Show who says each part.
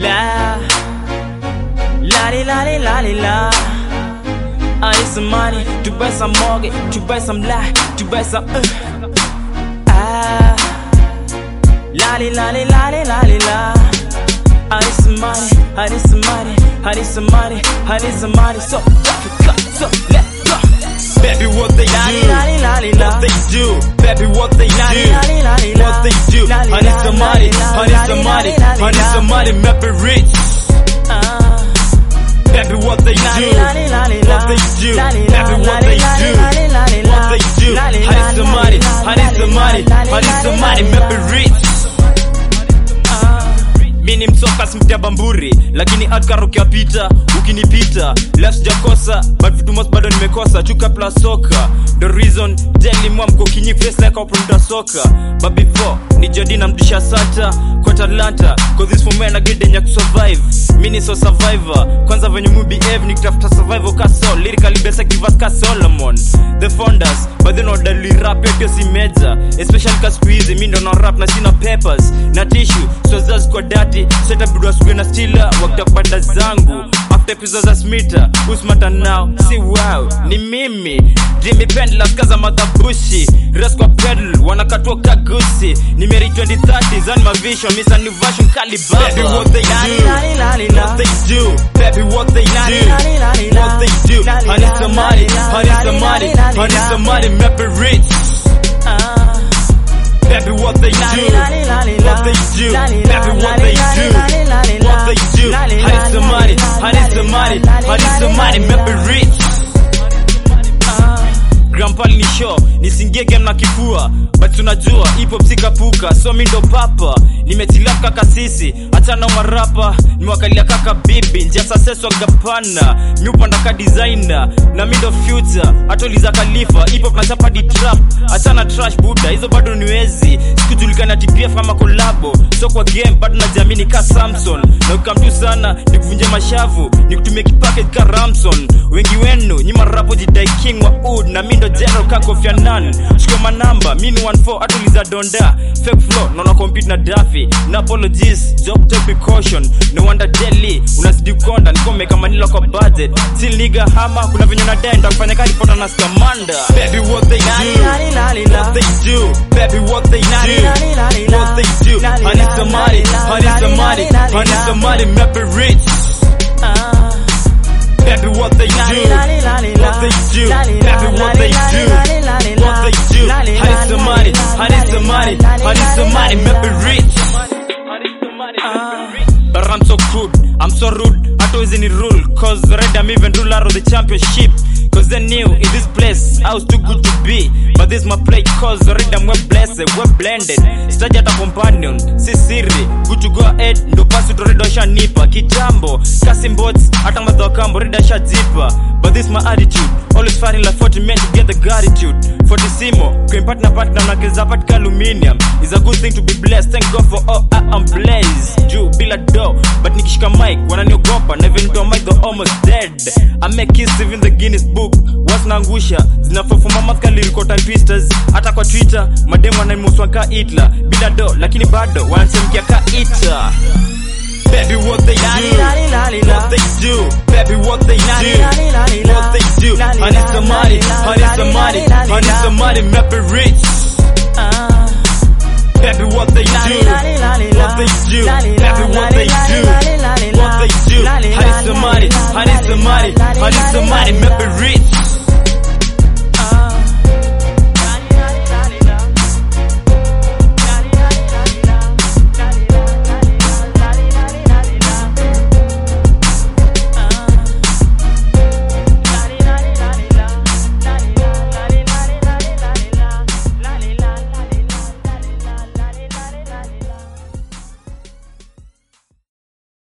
Speaker 1: La la la la. I need some money to buy some mortgage, to buy some life, to buy some la la la. I need some money, I need some money, I need some money, I need some money. So let's go.
Speaker 2: Baby, what they do, what they do, baby, what they do, what they do. I need some money, I need some money, I need some money, make me rich. Baby, what they do, what they do, baby, what they do, what they do. I need some money, I need some money, I need some money, make me rich. Mini msoka simtia bamburi, lakini adkaro kia pita, ukinipita left sijakosa, but vitu most bado nimekosa. Chuka plus soka, the reason daily mwa mko kinyi face like a pronta soka. But before, ni jadi na mdisha sata kwa Atlanta, cause this for men agide nya kusurvive. Mini so survivor, kwanza venye mu behave ni kutafuta survival ka soul. Lyrically basic divas ka Solomon, the founders, but they know that li rap yote si major. Especially ka squeeze, mi ndo na rap na sina papers, na tissue, so zazi kwa dati. Seta bidwa suge na stila, wakita kubanda zangu after episodes za smita, usmata now, si wow, ni mimi Jimmy Pendless kaza madhabushi, rest kwa pedal, wanakatua kagusi. Nimeri 2030, zani my vision, misa new version Kalibaba. Baby, what they do, what they do, baby, what they do, what they do. I need some money, I need some money, I need some money, make me rich. Baby, what they do, what they do, baby, what they do, what they do. I need some money, I need some money, I need some money, make me rich. Grandpa ni show, nisingie game na kifua, but tunajua hip hop sikapuka, so mi ndo papa. Nimetilap kaka sisi, achana marapa, nimewakalia kaka bibi, njia success wagapana, mi upanda ka designer, na mi ndo future, atoliza Khalifa, hip hop na chapa di trap, achana trash buda, hizo bado niwezi, sikujulikana TPF kama collabo, so kwa game bado najamini ka Samson, na ukamtu sana, nikuvunje mashavu, nikutumie kipackage ka Ramson. Wengi wenu, nyima rapo jidai king wa wood, na mi ndo general ka Kofi Annan. Shiko manamba, mini 1-4, atuliza donda, fake flow, naona compete na Daffy, na apologies, job take precaution, no wonder Delhi, unazidi konda, niko meka manila kwa budget, still nigga hama, kuna venye na denda, kufanya ka reporter na Scamanda. Baby, what they do, what they do, baby, what they do, what they do. I need some money, I need some money, I need some money, make me rich. Baby, what they do, what they do, baby, what they do, what they do. I need some money, I need some money, I need some money, make me rich. But I'm so crude, I'm so rude, I told any rule, cause already I'm even ruler of the championship. Cause they knew in this place I was too good to be, but this my play cause already I'm well blessed, well blended. Stage at a companion, si siri, good to go ahead, ndo pasu to redo sha nipa. Kitambo, casting bots, ata madho kambo, reda sha zipa. But this my attitude, always fighting like 40 men to get the gratitude. 40 simo, kwen partner na kilza patika aluminium. It's a good thing to be blessed, thank God for all I'm blessed. Juu bila do, but nikishika mic, wananiogopa, na even though mic they're almost dead. I make kiss even the Guinness book. What's nangusha, zinafofuma mathka lyrical typisters. Hata kwa Twitter, mademu wananimuswa ka Hitler. Bila do, lakini bado, wanasemkia ka Ita. Baby, what they do, what they do, baby, what they do, what they do. I need some money, I need some money, I need some money, make me rich. Baby, what they do, what they do, baby, what they do, what they do. I need some money, I need some money, I need some money, make me rich.